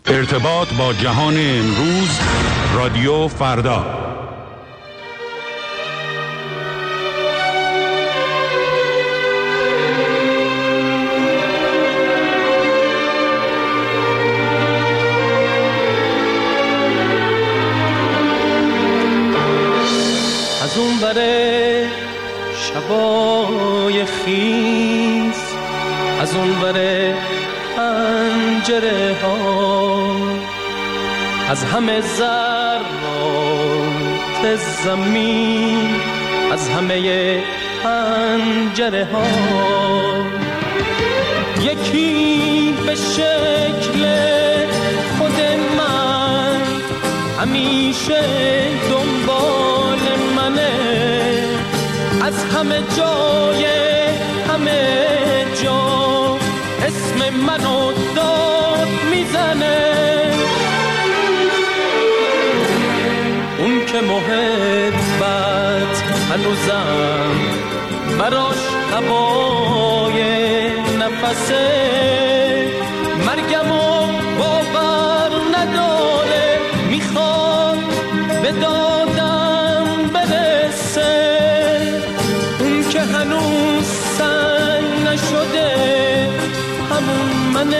ارتباط با جهان امروز، رادیو فردا. از اون بره شبای خیز، از اون بره پنجره ها، از همه ذرات زمین، از همه پنجره ها، یکی به شکل خود من همیشه دنبال منه، از همه جای همه جا اسم منو داد میزنه. اون که محبت هنوزم براش هوای نفسه، مرگمو باور نداره، میخواد به دادم برسه. اون که هنوز سنگ نشده، همون من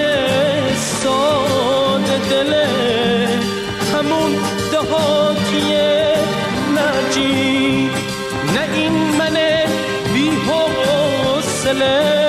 ساده دله، همون دهاتیه نجیب، نه این من بی حوصله.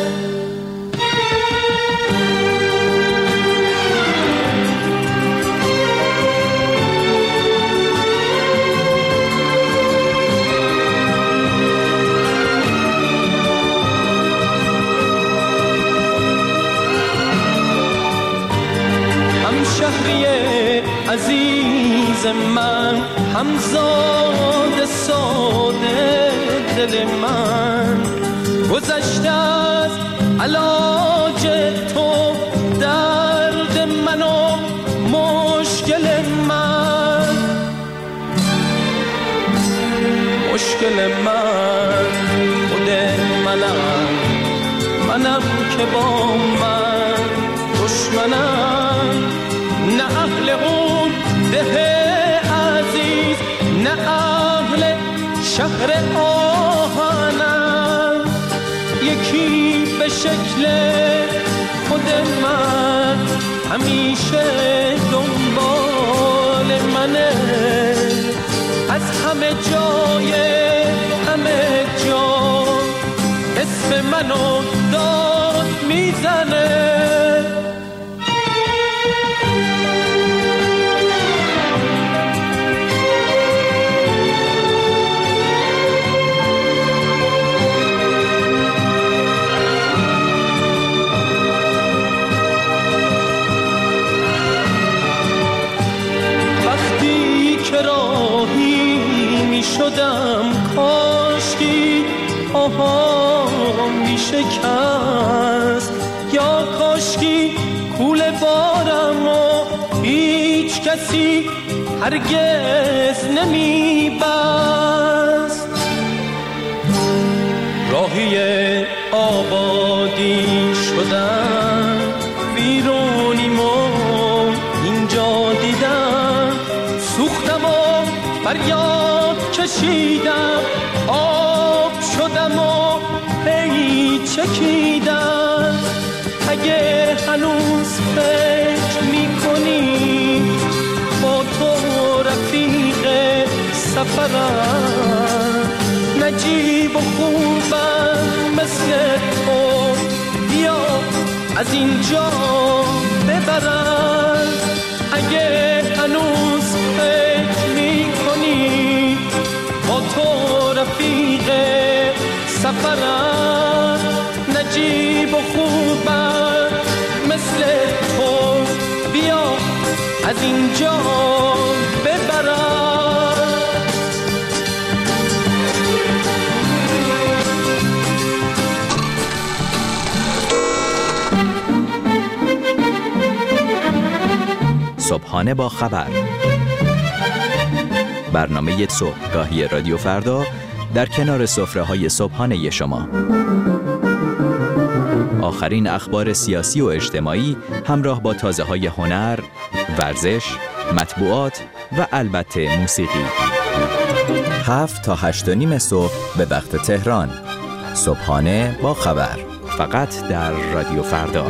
شهری عزیز من، همزاد ساده دل من، گذشته از علاج تو درد من و مشکل من، مشکل من خود منم که با من دشمنم، نه اهل اون ده عزیز، نه اهل شهر آهنم، یکی به شکل خود من همیشه دنبال منه، از همه جای همه جا اسم منو داد میزنه. شدم کاشکی آها می شکست، یا کاشکی کوله بارم و هیچ کسی هرگز نمی بست. راهی آبادی شدم، ویرونیمو اینجا دیدم، سوختم و فریاد کشیدم، آب شدم و هی چکیدم. اگه هنوز فکر میکنی با تو رفیق سفرم، نجیب و خوبم مثل تو، بیا از اینجا ببرم. اگه هنوز فکر میکنی با تو رفیق سفرم، نجیب و خوبم مثل تو، بیا از اینجا ببرم. صبحانه با خبر، برنامه صبحگاهی رادیو فردا در کنار سفره‌های صبحانه شما. آخرین اخبار سیاسی و اجتماعی همراه با تازه‌های هنر، ورزش، مطبوعات و البته موسیقی. 7 تا 8:30 صبح به وقت تهران. صبحانه با خبر. فقط در رادیو فردا.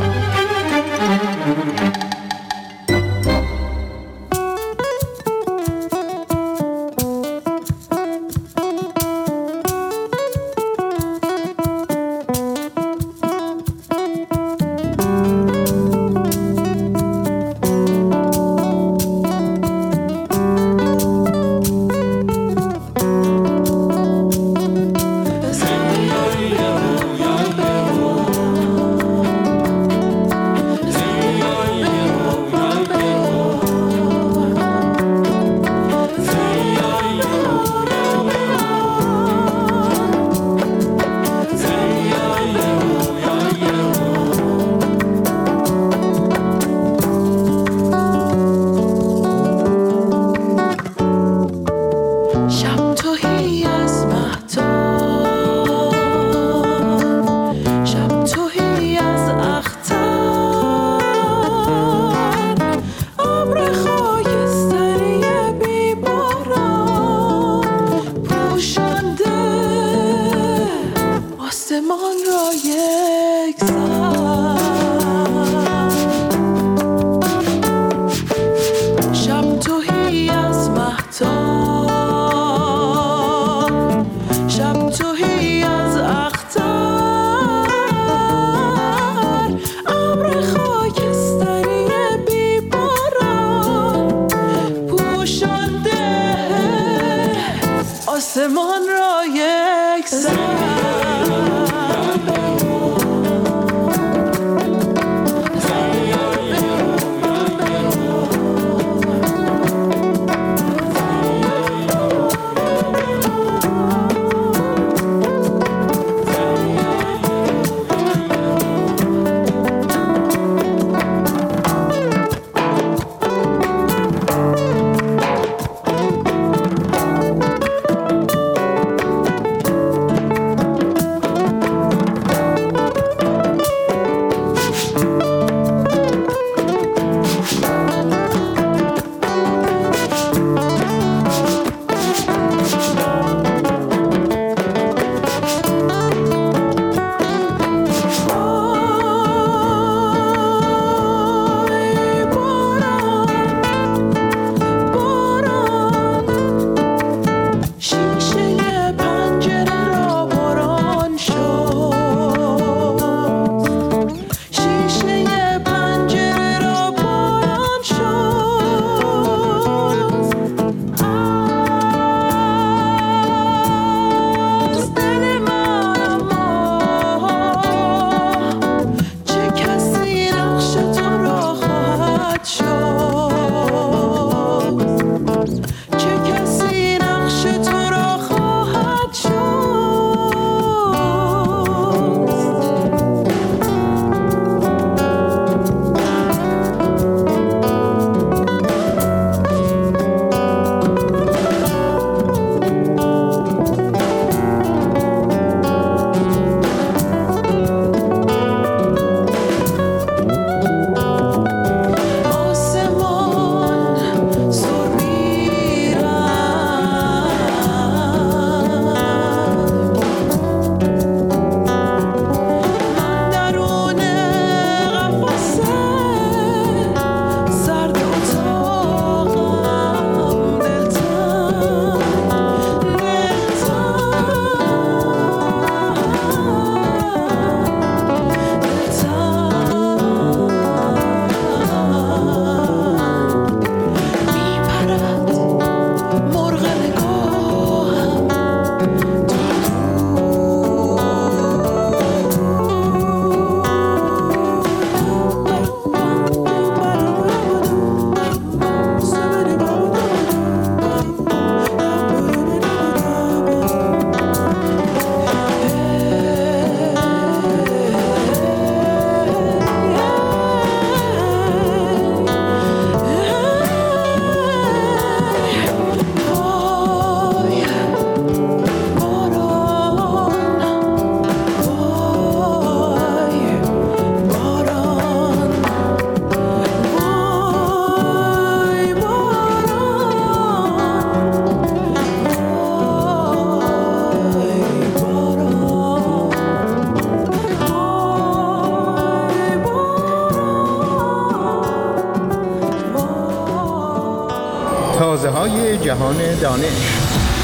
تازه‌های جهان دانش.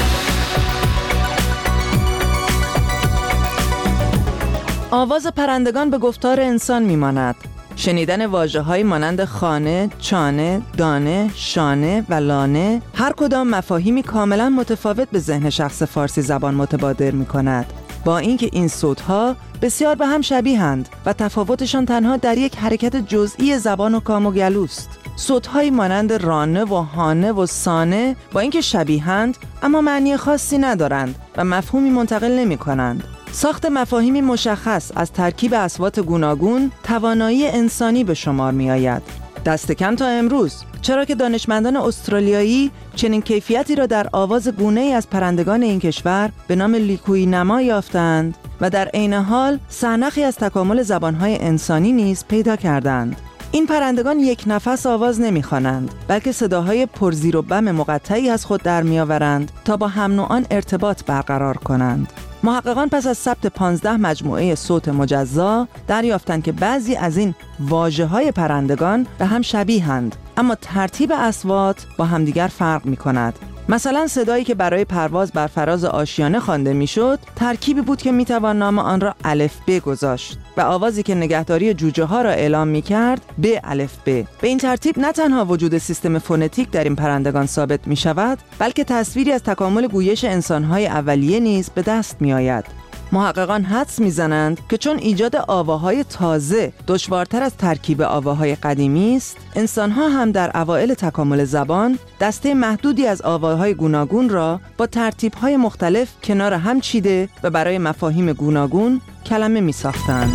آواز پرندگان به گفتار انسان میماند. شنیدن واژه‌هایی مانند خانه، چانه، دانه، شانه و لانه هر کدام مفاهیمی کاملا متفاوت به ذهن شخص فارسی زبان متبادر می‌کند. با اینکه این صوت‌ها بسیار به هم شبیه‌اند و تفاوتشان تنها در یک حرکت جزئی زبان و کام و گلوست. صوت‌هایی مانند رانه و هانه و سانه با اینکه شبیه‌اند اما معنی خاصی ندارند و مفهومی منتقل نمی‌کنند. ساخت مفاهیمی مشخص از ترکیب اصوات گوناگون توانایی انسانی به شمار می آید. دست کم تا امروز، چرا که دانشمندان استرالیایی چنین کیفیتی را در آواز گونه‌ای از پرندگان این کشور به نام لیکوئی نما یافتند و در عین حال سرنخی از تکامل زبانهای انسانی نیز پیدا کردند. این پرندگان یک نفس آواز نمی‌خوانند، بلکه صداهای پرزیر و بم مقطعی از خود در می‌آورند تا با هم نوعان ارتباط برقرار کنند. محققان پس از ثبت 15 مجموعه صوت مجزا دریافتند که بعضی از این واژه‌های پرندگان به هم شبیه‌اند، اما ترتیب اصوات با همدیگر فرق می‌کند. مثلا صدایی که برای پرواز بر فراز آشیانه خوانده میشد ترکیبی بود که میتوان نام آن را الف ب گذاشت و آوازی که نگهداری جوجه ها را اعلام میکرد ب الف ب. به این ترتیب نه تنها وجود سیستم فونتیک در این پرندگان ثابت میشود، بلکه تصویری از تکامل گویش انسانهای اولیه نیز به دست میآید. محققان حدس میزنند که چون ایجاد آواهای تازه دشوارتر از ترکیب آواهای قدیمی است، انسانها هم در اوایل تکامل زبان دسته محدودی از آواهای گوناگون را با ترتیب‌های مختلف کنار هم چیده و برای مفاهیم گوناگون کلمه می‌ساختند.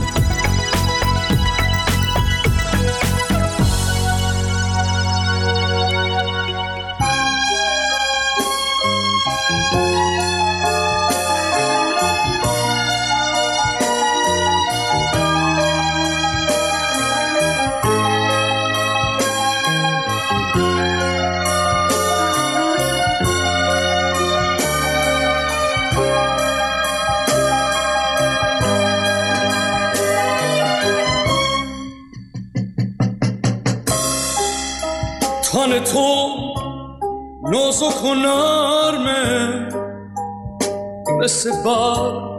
تن تو نازک و نرمه مثل برگ،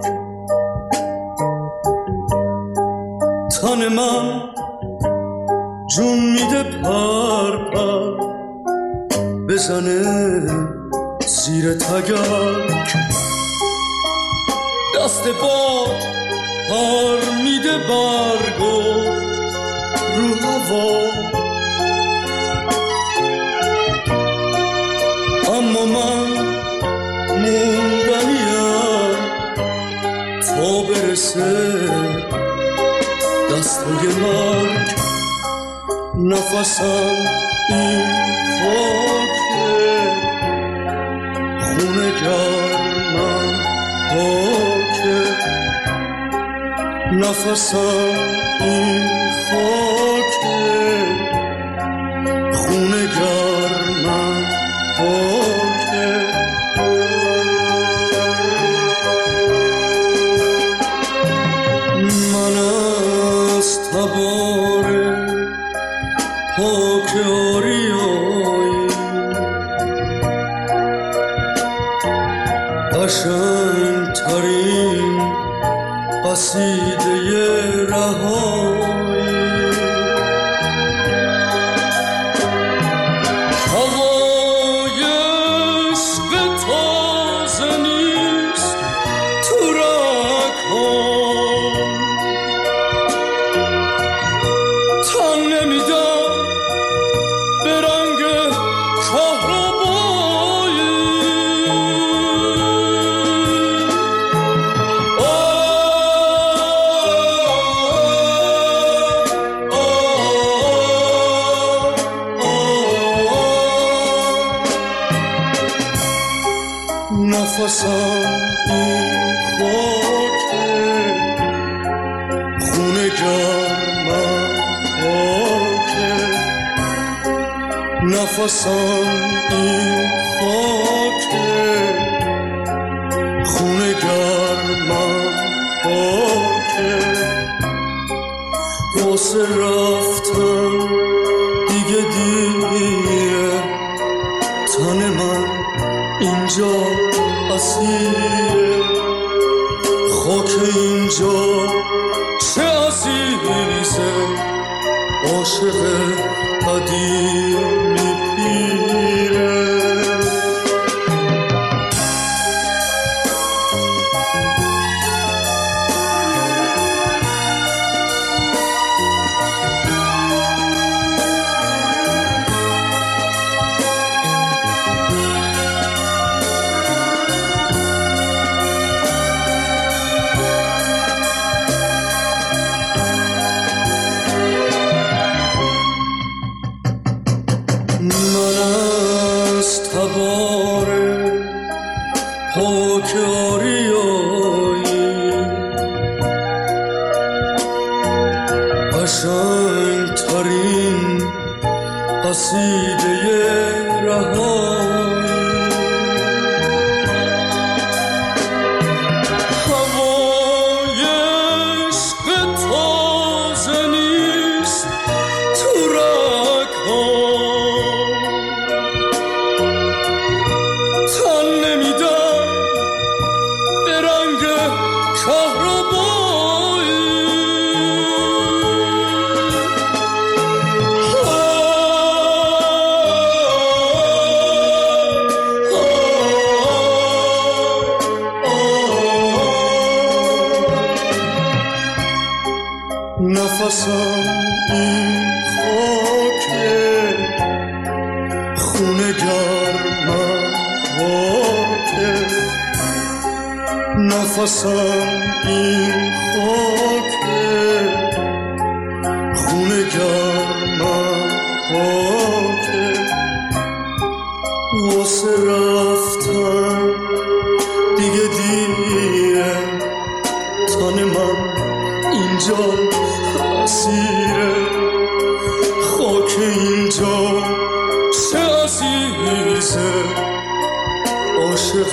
تن من جون میده پر پر بزنه زیر تگرگ، دست باد پر میده برگو رو هوا، اما من موندنیم تا برسه دستای مرگ، نفسم این خاکه خونه گرمم پاکه، نفسم این خاکه خونه گرمم پاکه. من از تبار پاک آریایی قشنگ ترین قصیده رهایی، نفسم این خاکه خونه گرمم پاکه، نفسم این خاکه خونه گرمم پاکه، واسه رفتن دیگه دیره تن اینجا اسیره، خاک اینجا چه عزیزه، عاشق قدیمی پیره. نفسم این خاکه، خونه گرمم خاکه، نفسم این خاکه، خونه گرمم خاکه، واسه رفتن دیگه دیره، تن من اینجا اسیره، خاک اینجا چه عزیزه، عاشق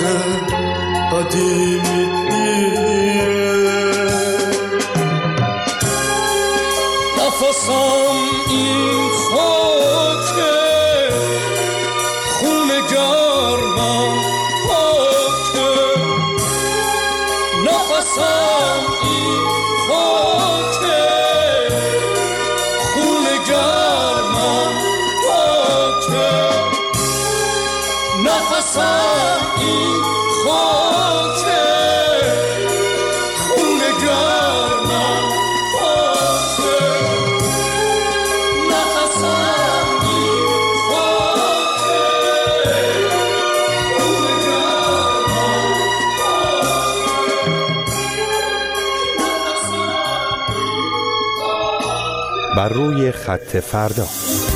قدیمی پیره. نفسم این خاکه، خونه گرمم خاکه، نفسم این خاکه، خونه گرمم خاکه، نفسم این خاکه، خونه گرمم خاکه، نفسم این خاکه، خونه گرمم خاکه. بر روی خط فردا.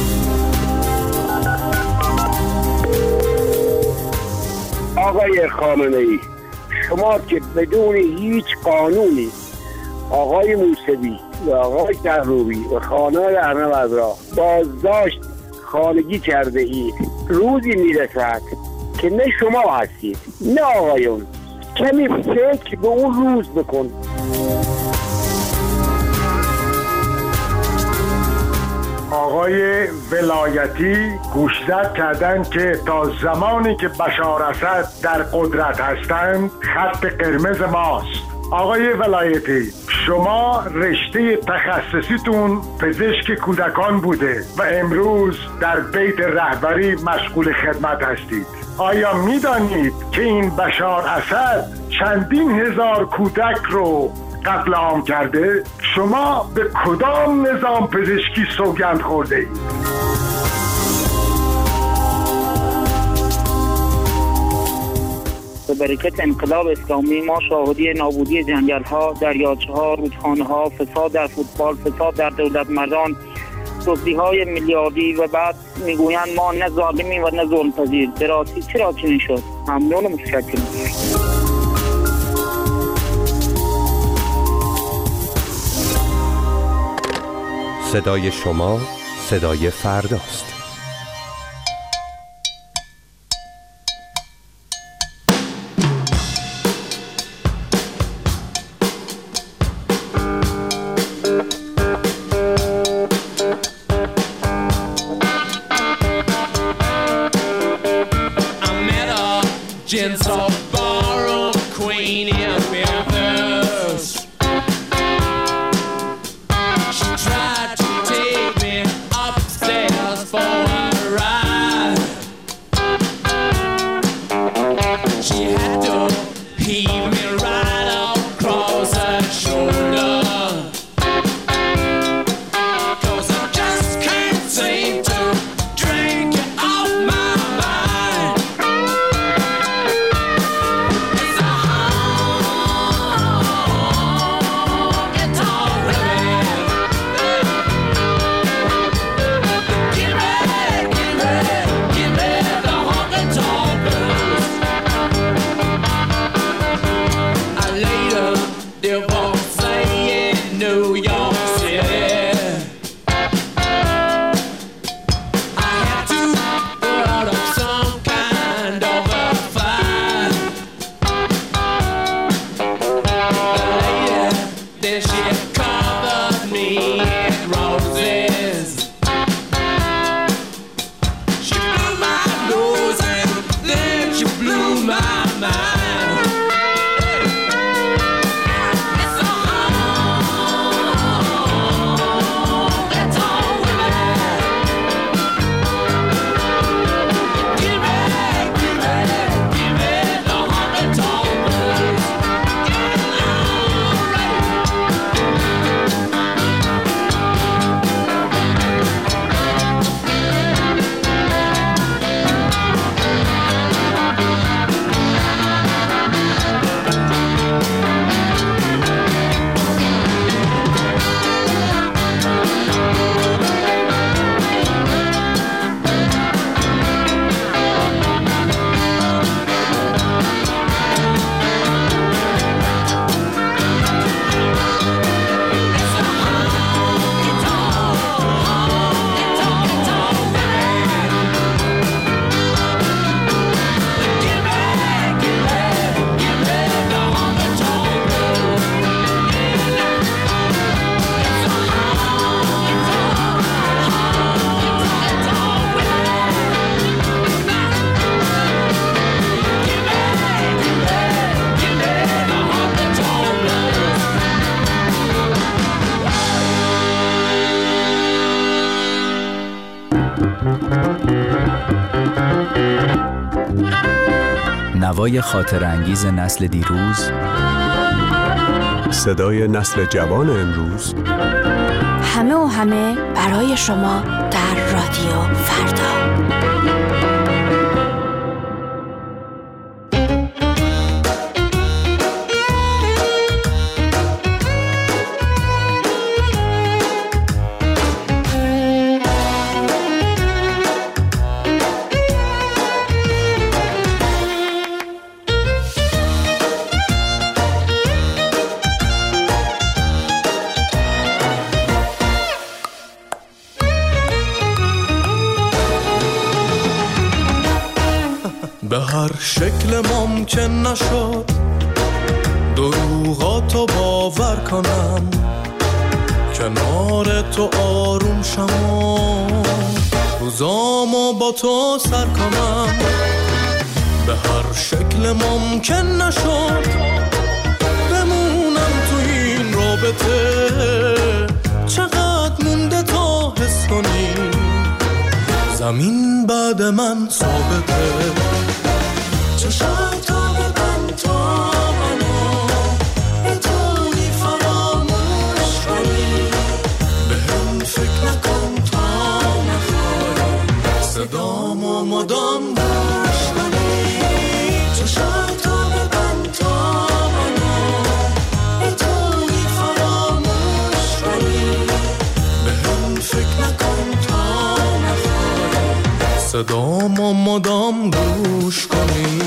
آقای خامنه‌ای، شما که بدون هیچ قانونی آقای موسوی و آقای کروبی و خانه‌های ارنب را بازداشت خانگی کرده اید، روزی میرسد که نه شما هستید نه آقایون. کمی فکر به اون روز بکن. آقای ولایتی گوشزد کردند که تا زمانی که بشار اسد در قدرت هستند خط قرمز ماست. آقای ولایتی، شما رشته تخصصیتون پزشک کودکان بوده و امروز در بیت رهبری مشغول خدمت هستید. آیا میدانید که این بشار اسد چندین هزار کودک رو قتل عام کرده؟ شما به کدام نظام پزشکی سوگند خورده اید؟ به برکت انقلاب اسلامی ما شاهدی نابودی جنگل‌ها، دریاچه‌ها، رودخانه‌ها، فساد در فوتبال، فساد در دولت مردان، دزدی‌های میلیاردی و بعد میگویند ما نه ظالمیم و نه ظلم پذیر. به راستی چرا چنین شد؟ ممنون و متشکرم. صدای شما صدای فرداست. Gents all borrowed Queen in Memphis. She tried to take me upstairs for a ride. She had to heave me right across her shoulder. نوای خاطر انگیز نسل دیروز، صدای نسل جوان امروز، همه و همه برای شما در رادیو فردا. به هر شکل ممکن نشد دروغاتو باور کنم، کنار تو آروم شم و روزامو با تو سر کنم. به هر شکل ممکن نشد بمونم تو این رابطه، چقدر مونده تا حس کنی زمین بعد من ثابته. چشم تا ببند تا منو بتونی فراموش کنی، به هم فکر نکن تا نخوای صدامو مدام گوش کنی. چشم تا ببند تا منو بتونی فراموش کنی، به هم فکر نکن تا نخوای صدامو مدام گوش کنی.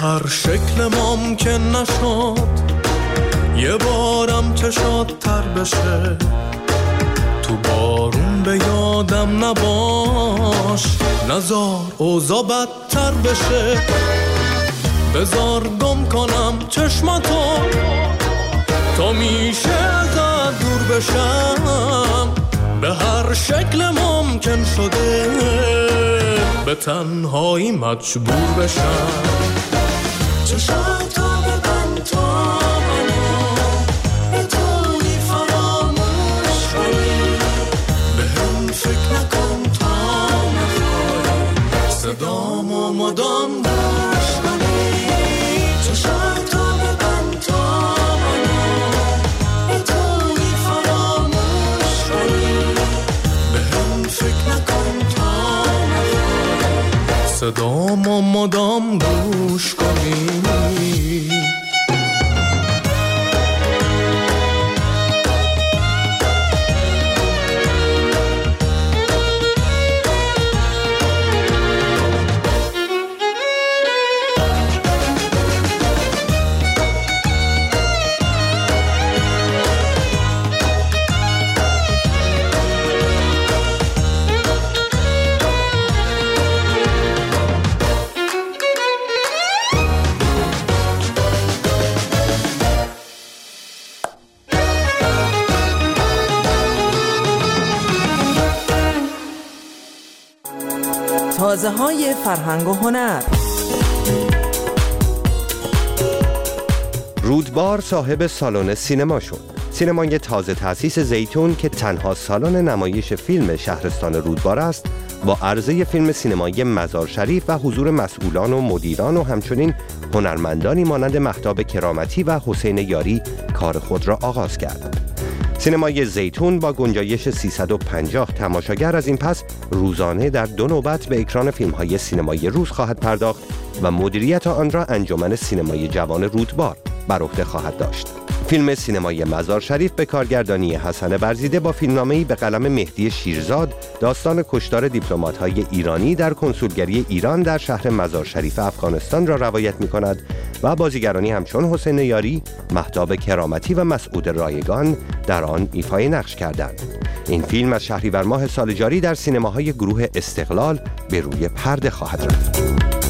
هر شکل ممکن نشد یه بارم چشات تر بشه، تو بارون به یادم نباش، نزار اوضاع بدتر بشه، بزار گم کنم چشماتو تا میشه ازت دور بشم، به هر شکل ممکن شده به تنهایی مجبور بشم. چشاتو ببند تا منو بتونی فراموش کنی، به هم فکر نکن تا نخوای صدامو مدام گوش کنی. چشاتو ببند تا منو بتونی فراموش کنی، به هم فکر نکن تا نخوای صدامو مدام گوش کنی. تازه‌های فرهنگ و هنر. رودبار صاحب سالن سینما شد. سینمای تازه تأسیس زیتون که تنها سالن نمایش فیلم شهرستان رودبار است، با عرضه فیلم سینمایی مزار شریف و حضور مسئولان و مدیران و همچنین هنرمندانی مانند مهتاب کرامتی و حسین یاری کار خود را آغاز کرد. سینمای زیتون با گنجایش 350 تماشاگر از این پس روزانه در 2 نوبت به اکران فیلم‌های سینمایی روز خواهد پرداخت و مدیریت آن را انجمن سینمای جوان رودبار بر عهده خواهد داشت. فیلم سینمای مزار شریف به کارگردانی حسن برزیده با فیلمنامه‌ای به قلم مهدی شیرزاد داستان کشتار دیپلمات‌های ایرانی در کنسولگری ایران در شهر مزار شریف افغانستان را روایت می‌کند و بازیگرانی همچون حسین یاری، مهتاب کرامتی و مسعود رایگان در آن ایفای نقش کردند. این فیلم از شهریور ماه سال جاری در سینماهای گروه استقلال به روی پرده خواهد رفت.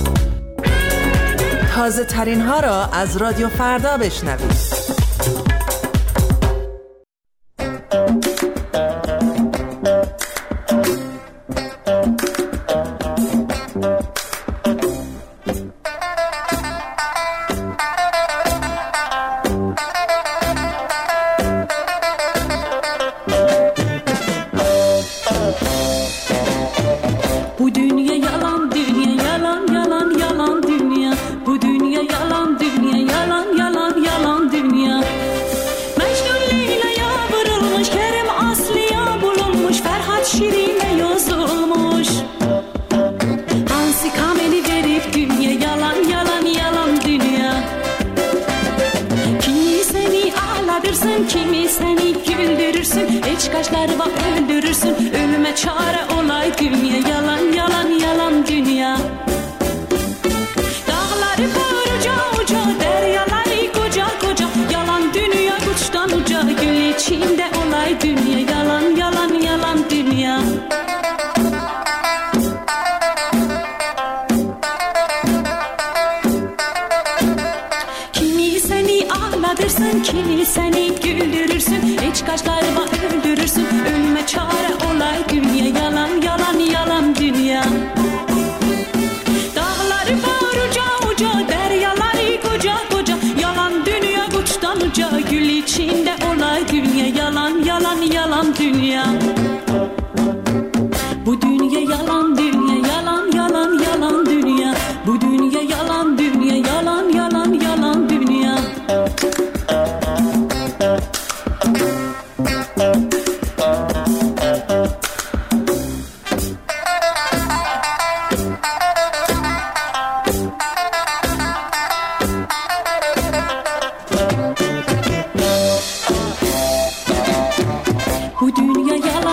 تازه ترین ها را از رادیو فردا بشنوید. Kimi seni güldürürsün, hiç kaşları var öldürürsün. Ölüme çare olay dünya, yalan yalan yalan dünya. Dağları koruca uca, deryaları koca koca. Yalan dünya uçtan uca, gül içinde olay dünya, yalan yalan yalan dünya. Kimi seni ağlatırsın, kimi seni güldürürsün, hiç kaşlarıma öldürürsün. Ölüme çare olay dünya, yalan yalan yalan dünya. Dağları var uca uca, deryaları koca koca. Yalan dünya uçtan uca, gül içinde olay dünya, yalan yalan yalan dünya. Bu dünya yalan dünya, yalan yalan yalan dünya. Bu dünya yalan dünya, yalan yalan yalan dünya. Bu dünya yalan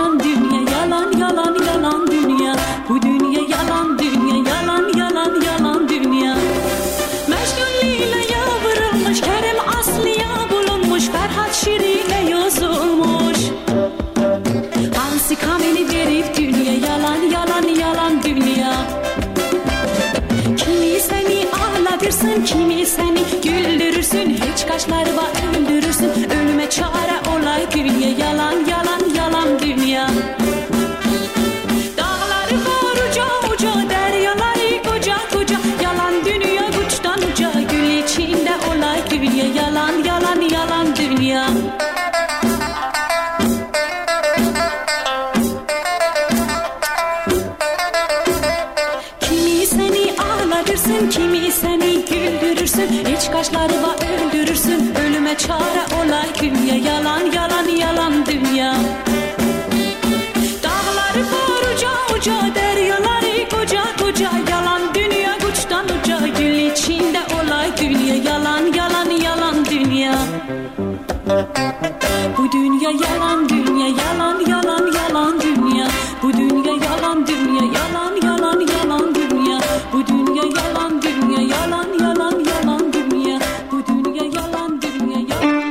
dünya yalan yalan yalan dünya Kimi seni ağlatırsın kimi seni güldürürsün İç kaşları var öldürürsün ölüme çare olay dünya yalan yalan yalan dünya Dağları var uca uca deryaları koca koca yalan dünya uçtan uca gül içinde olay dünya yalan yalan yalan dünya Bu dünya yalan dünya yalan yalan yalan dünya Bu dünya yalan dünya yalan yalan yalan dünya Bu dünya yalan dünya yalan yalan yalan dünya Bu dünya yalan dünya yalan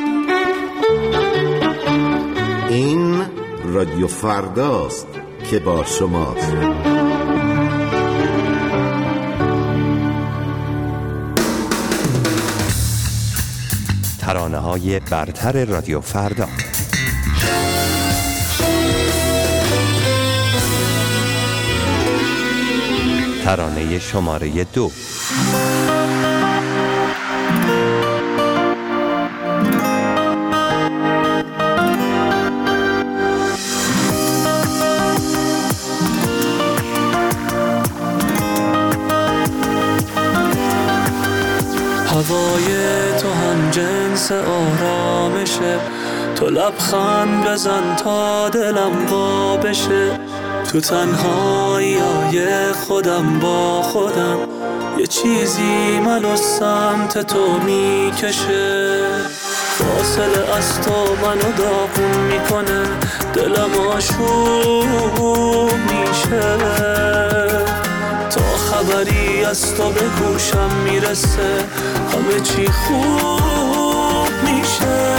این رادیو فرداست که با شماست ترانه‌های برتر رادیو فردا ترانه شماره 2 هوای تو هم جنس آرامشه تو لبخند بزن تا دلم وا بشه تو تنهایی خودم با خودم یه چیزی منو سمت تو میکشه فاصله از تو منو داغون میکنه دلم آشوب میشه تا خبری از تو به گوشم میرسه همه چی خوب میشه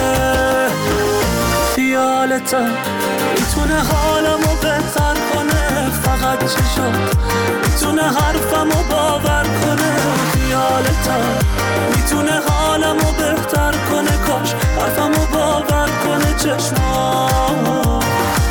خیالتم میتونه حالمو بهتر کنه فقط چشات میتونه حرفمو باور کنه خیالتم میتونه حالمو بهتر کنه کاش حرفمو باور کنه چشمات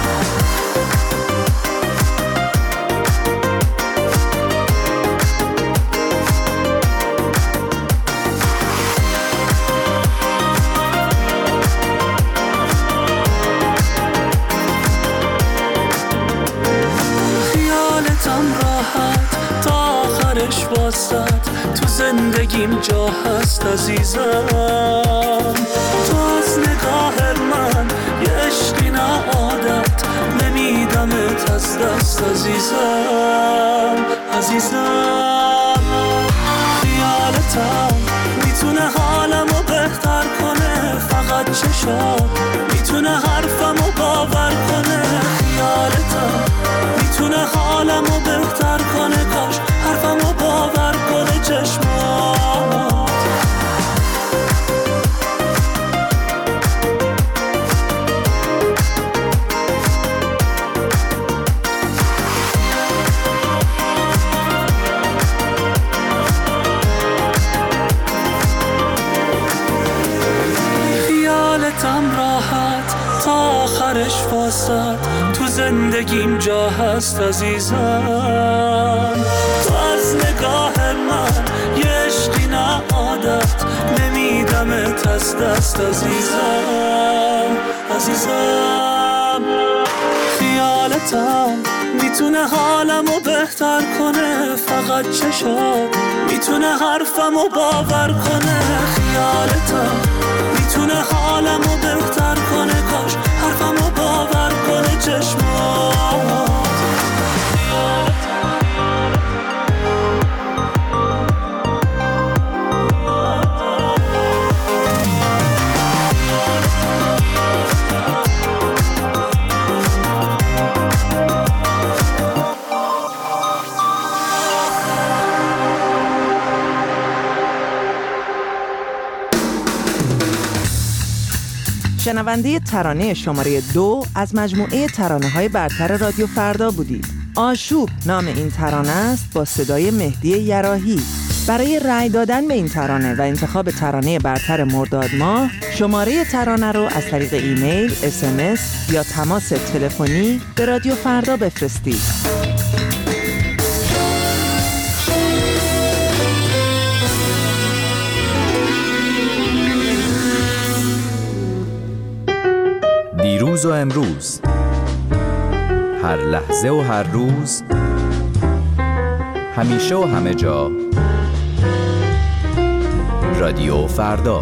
تو زندگیم جا هست عزیزم تو از نگاه من یه عشقی نه عادت نمیدمت از دست عزیزم عزیزم خیالتم میتونه حالمو بهتر کنه فقط چشات میتونه حرفمو باور کنه خیالتم میتونه حالمو بهتر کنه کاش حرفمو باور کنه چشمات خیالتم راحت تا آخرش واسط تو زندگیم جا هست عزیزم تو از نگاه من یه عشقی نه عادت نمیدمت از دست عزیزم عزیزم خیالتم میتونه حالمو بهتر کنه فقط چشات میتونه حرفمو باور کنه خیالتم میتونه حالمو بهتر کنه کاش حرفمو باور کنه چشمات شنونده ترانه شماره 2 از مجموعه ترانه‌های برتر رادیو فردا بودید. آشوب نام این ترانه است با صدای مهدی یراحی. برای رأی دادن به این ترانه و انتخاب ترانه برتر مرداد ماه شماره ترانه رو از طریق ایمیل، SMS یا تماس تلفنی به رادیو فردا بفرستید. دیروز و امروز، هر لحظه و هر روز، همیشه و همه جا. رادیو فردا.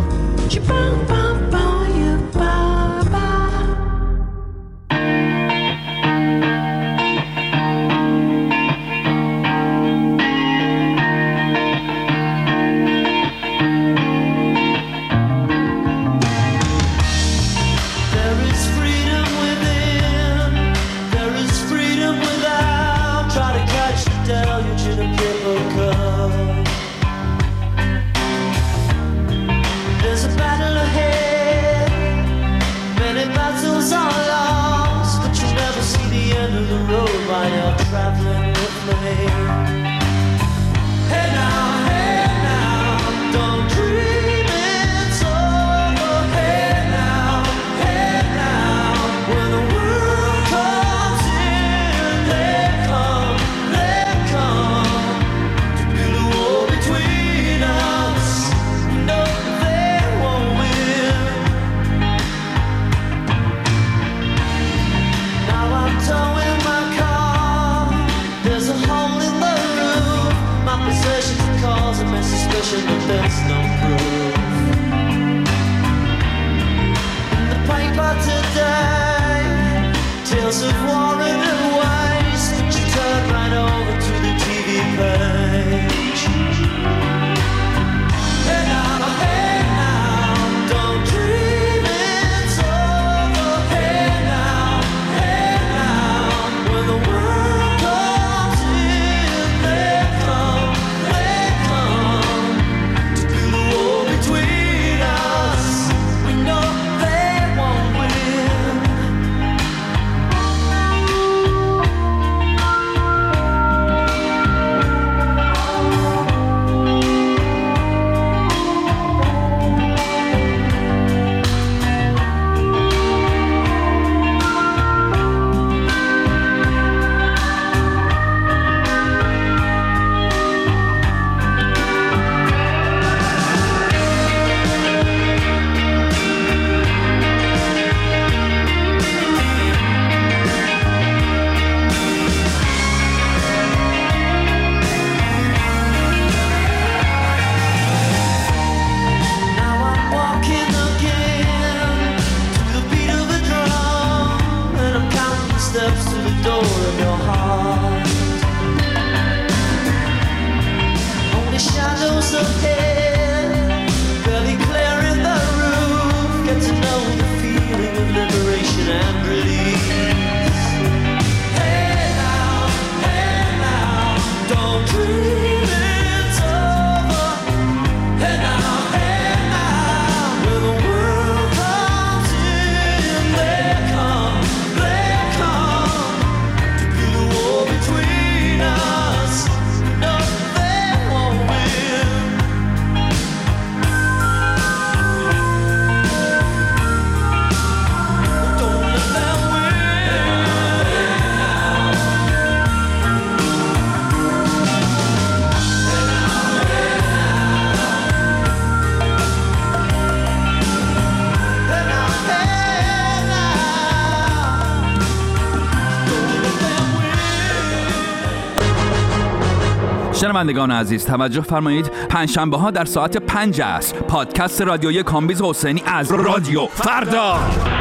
شنوندگان عزیز توجه فرمایید، پنجشنبه ها در ساعت 5 عصر پادکست رادیویی کامبیز حسینی از رادیو فردا.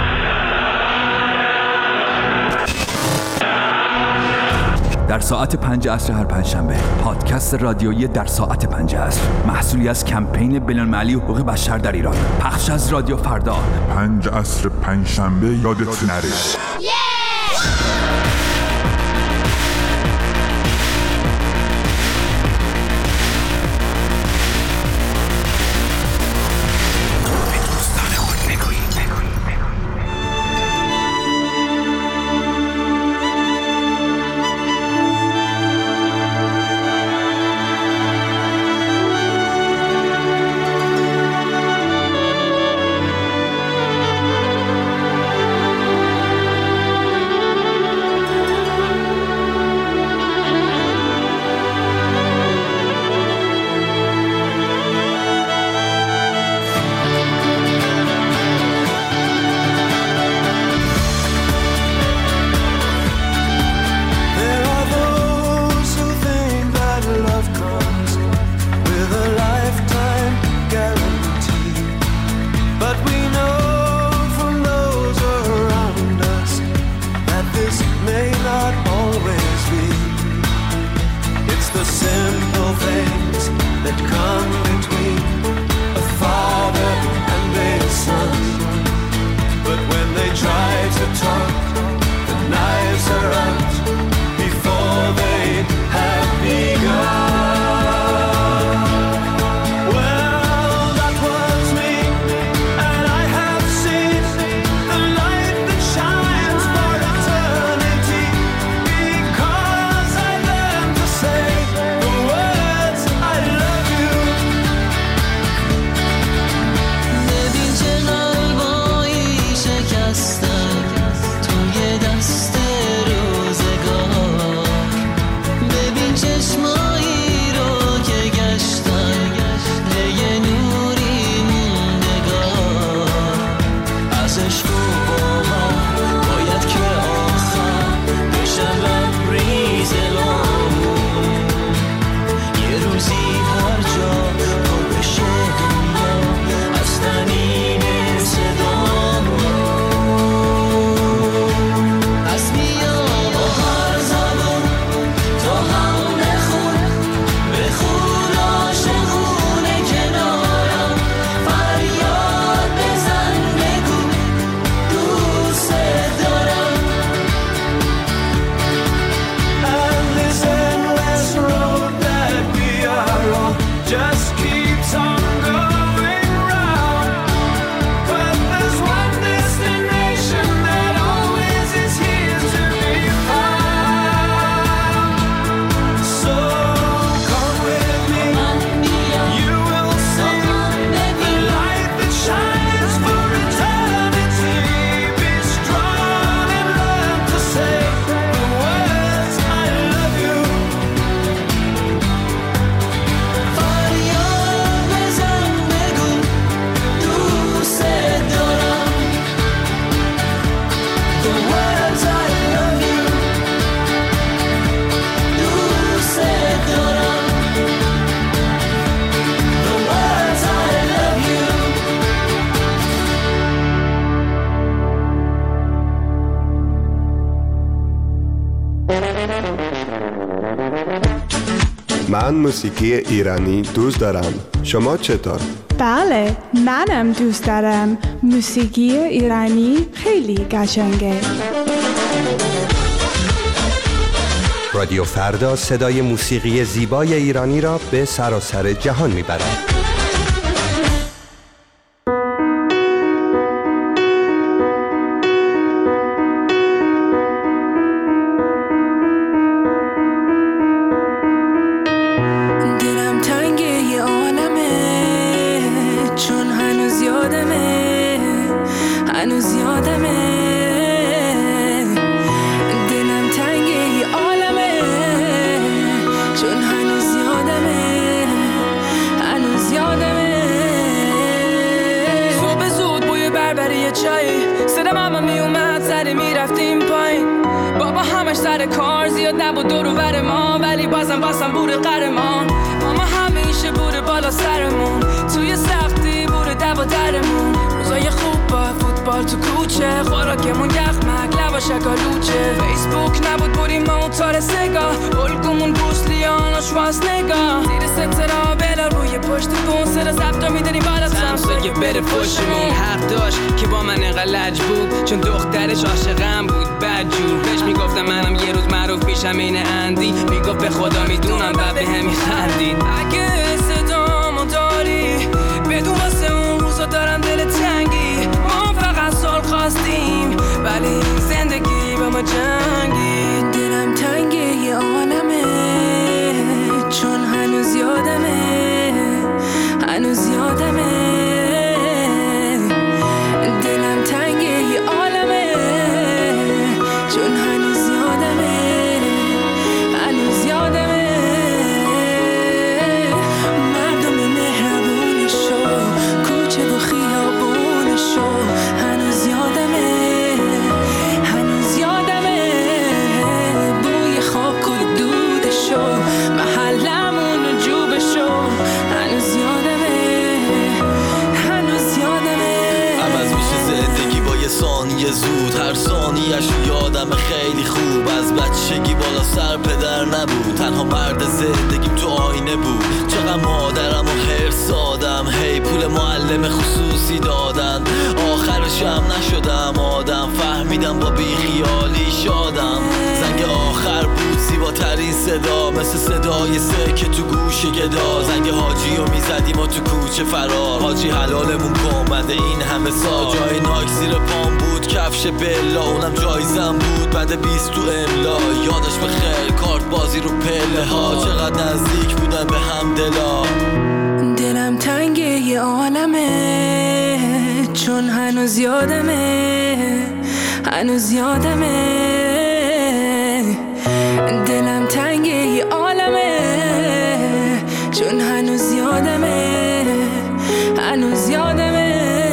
در ساعت 5 عصر هر پنجشنبه پادکست رادیویی در ساعت 5 عصر، محصولی از کمپین بین‌المللی حقوق بشر در ایران، پخش از رادیو فردا. 5 عصر پنجشنبه یادت نره. من موسیقی ایرانی دوست دارم. شما چطور؟ بله، منم دوست دارم. موسیقی ایرانی خیلی قشنگه. رادیو فردا صدای موسیقی زیبای ایرانی را به سراسر جهان میبرد. بره پشتمون حق داشت که با من انقدر لج بود، چون دخترش عاشقم بود بدجور. بهش میگفتم منم یه روز معروف میشم این اندی، میگفت به خدا میدونم بعد به هم میخندید. اگه صدامو داری بدون واسه اون روزا دارم دل تنگی. ما فقط سال خواستیم ولی این زندگی با ما جنگی. دلم تنگه یه عالمه چون هنوز یادمه، هنوز یادمه. زود هر ثانیه‌اش یادم خیلی خوب. از بچگی بالا سر پدر نبود، تنها مرد زندگیم تو آینه بود. چقدر مادرم و حرص دادم، هی پول معلم خصوصی دادن. آخرش هم نشدم آدم، فهمیدم با بیخیالی شادم. زنگ آخر بود زیباترین صدا، مثل صدای سکه تو گوش گدا. زنگ حاجی رو میزدیم و تو کوچه فرار، حاجی حلالمون کن بعد این همه سال. جای ناک زیر پام بود کفش بلا، اونم جایزم بود بعد 20 تو املا. یادش بخیر کارت بازی رو پله ها، چقدر نزدیک بودن به هم دلا. دلم تنگه یه عالمه چون هنوز یادمه، هنوز یادمه. دلم تنگه یه عالمه چون هنوز یادمه، هنوز یادمه.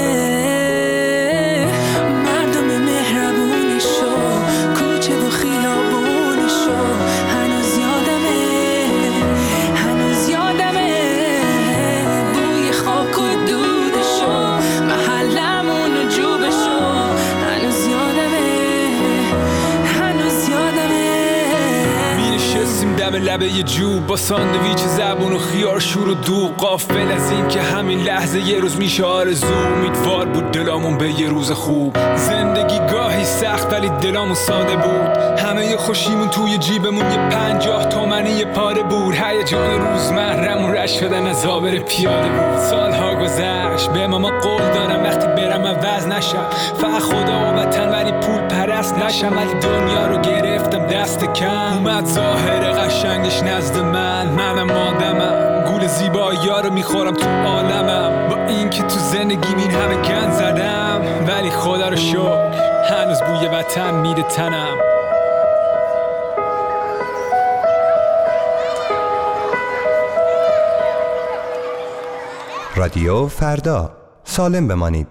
مردم مهربونشو کوچه و خیابونشو هنوز یادمه، هنوز یادمه. بوی خاک و دودشو محلمون و جوبشو هنوز یادمه، هنوز یادمه. نشستیم دم لبه یه جوب با ساندویچ زبون و خیار شور و دوغ. غافل از این که همین لحظه یه روز میشه آرزو. امیدوار بود دلامون به یه روز خوب. زندگی گاهی سخت ولی دلامون ساده بود. همه ی خوشیمون توی جیبمون یه 50 تومنی یه پاره بود. هیجان روزمرمون رشت شدن از آبر پیاده بود. سالها گذشت به ماما قول دارم وقتی برم عوض نشم، فقط خدا و وطن ولی پول پرست نشم. ولی دنیا رو گرفتم دست کم، اومد ظاهر قشنگش نزد منم آدمم. گول زیبایی‌ها رو میخورم تو عالمم. با این که تو زندگی این همه گند زدم ولی خدا رو شکر هنوز بوی وطن میره تنم. رادیو فردا، سالم بمانید.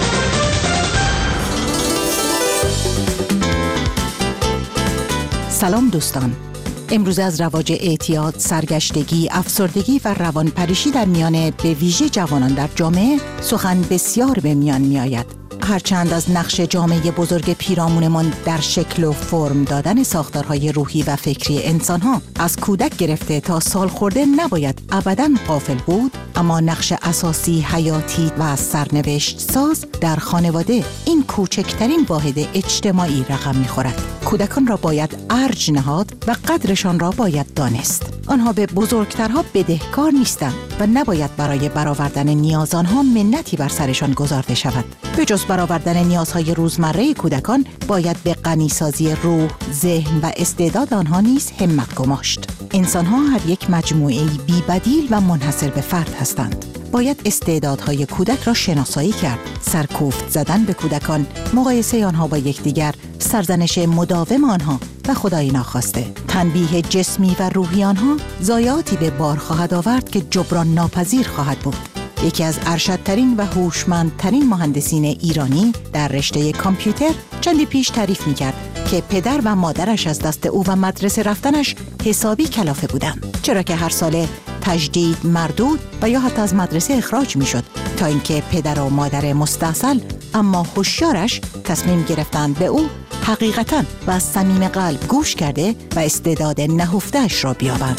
سلام دوستان، امروز از رواج اعتیاد، سرگشتگی، افسردگی و روانپریشی در میان به ویژه جوانان در جامعه سخن بسیار به میان می آید. هرچند از نقش جامعه بزرگ پیرامونمان در شکل و فرم دادن ساختارهای روحی و فکری انسانها از کودک گرفته تا سالخورده نباید ابداً غافل بود، اما نقش اساسی، حیاتی و سرنوشت ساز در خانواده این کوچکترین واحد اجتماعی رقم می‌خورد. کودکان را باید ارج نهاد و قدرشان را باید دانست. آنها به بزرگترها بدهکار نیستند و نباید برای برآوردن نیاز آنها منتی بر سرشان گذارده شود. به جز برآوردن نیازهای روزمره کودکان باید به غنیسازی روح، ذهن و استعداد آنها نیز همت گماشت. انسان‌ها هر یک مجموعه‌ای بی‌بدیل و منحصر به فرد هستند. باید استعدادهای کودک را شناسایی کرد، سرکوفت زدن به کودکان، مقایسه آنها با یکدیگر، سرزنش مداوم آنها و خدای ناخواسته، تنبیه جسمی و روحی آنها ضایعاتی به بار خواهد آورد که جبران ناپذیر خواهد بود. یکی از ارشدترین و هوشمندترین مهندسین ایرانی در رشته کامپیوتر چندی پیش تعریف می‌کرد که پدر و مادرش از دست او و مدرسه رفتنش حسابی کلافه بودند، چرا که هر ساله تجدید، مردود و یا حتی از مدرسه اخراج میشد، تا اینکه پدر و مادر مستاصل اما هوشیارش تصمیم گرفتند به او حقیقتاً و از صمیم قلب گوش کرده و استعداد نهفته‌اش را بیابند.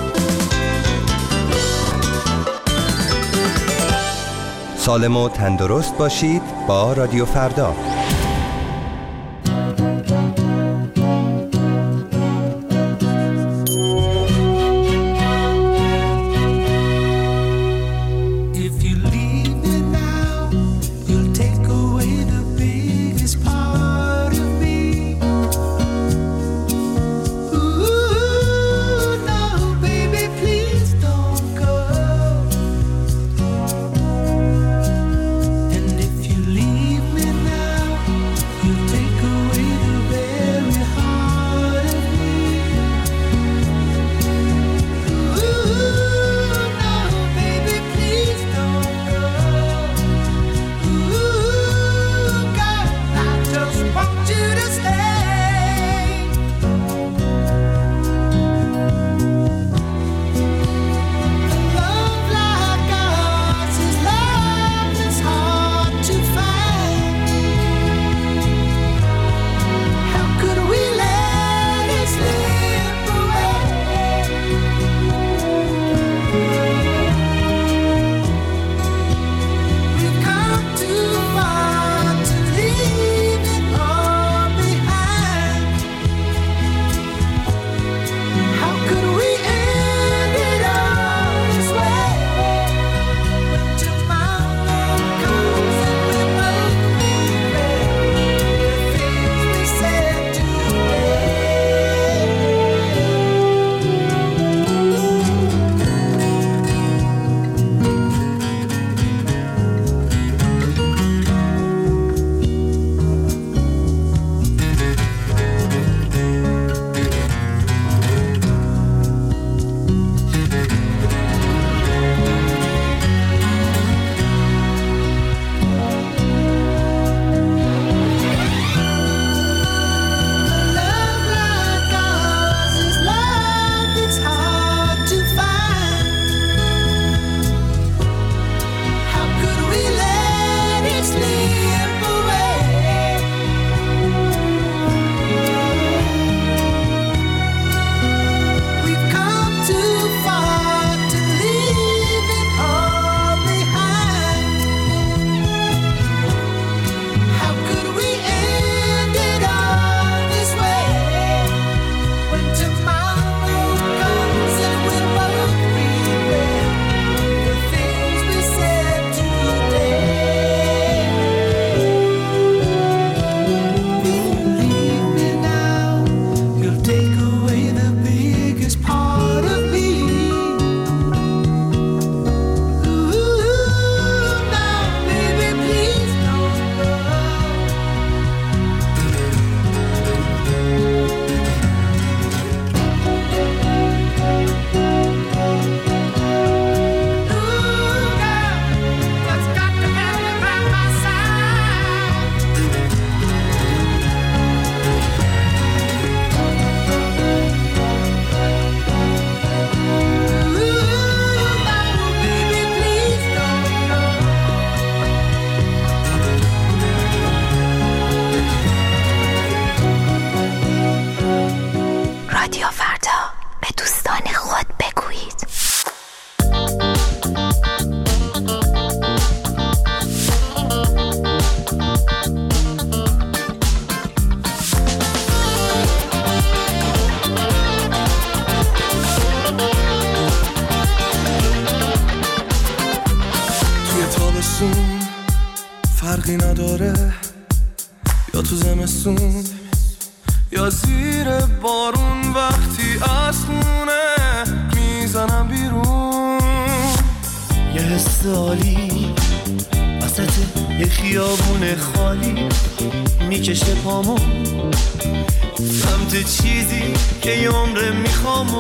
سالم و تندرست باشید با رادیو فردا. رادیو فردا به دوستان خود بگویید. توی تابستون فرقی نداره یا تو زمستون یا زیر بارون، وقتی از خونه میزنم بیرون یه حس عالی وسط یه خیابون خالی میکشه پامو سمت چیزی که یه عمره میخوامو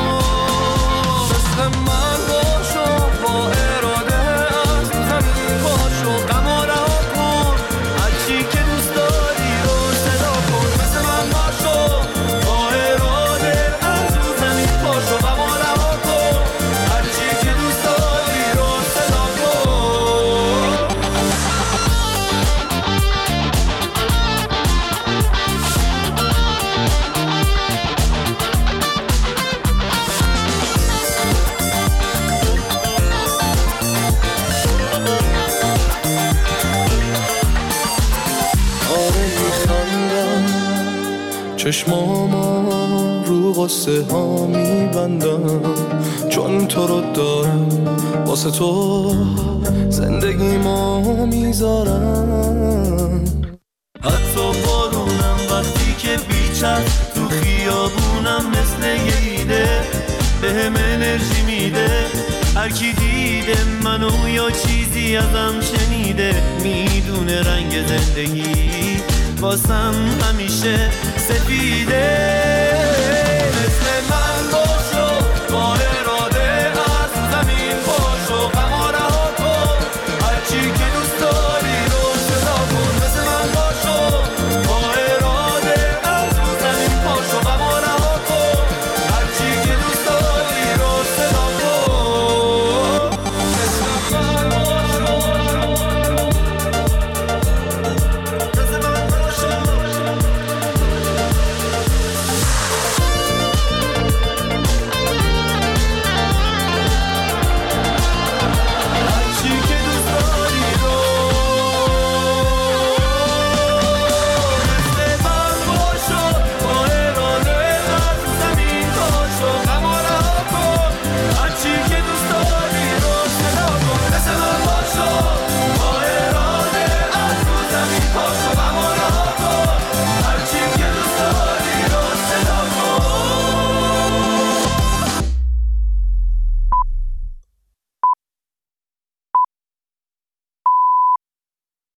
مثل من باشو با اراده از زمین باشو غم رها کن هرچی که دوست داری رو صدا کن مثل من باشو با اراده از زمین باشو غم رها کن هرچی که دوست داری رو صدا کن. چشمامو رو قصه ها میبندم چون تو رو دارم واسه تو زندگیمو میذارم حتی بارونم وقتی که بیچست تو خیابونم مثل یه ایده بهم انرژی میده هر کی دیده منو یا چیزی ازم شنیده میدونه رنگ زندگی واسم همیشه سفیده